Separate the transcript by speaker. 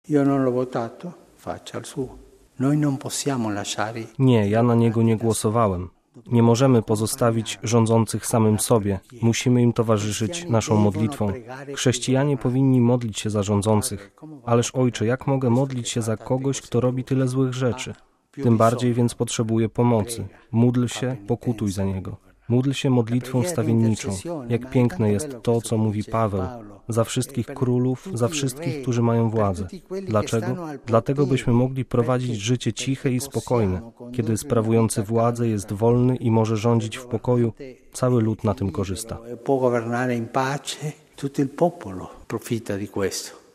Speaker 1: Nie, ja na niego nie głosowałem. Nie możemy pozostawić rządzących samym sobie. Musimy im towarzyszyć naszą modlitwą. Chrześcijanie powinni modlić się za rządzących. Ależ Ojcze, jak mogę modlić się za kogoś, kto robi tyle złych rzeczy? Tym bardziej więc potrzebuję pomocy. Módl się, pokutuj za niego. Módl się modlitwą wstawienniczą. Jak piękne jest to, co mówi Paweł. Za wszystkich królów, za wszystkich, którzy mają władzę. Dlaczego? Dlatego, byśmy mogli prowadzić życie ciche i spokojne. Kiedy sprawujący władzę jest wolny i może rządzić w pokoju, cały lud na tym korzysta.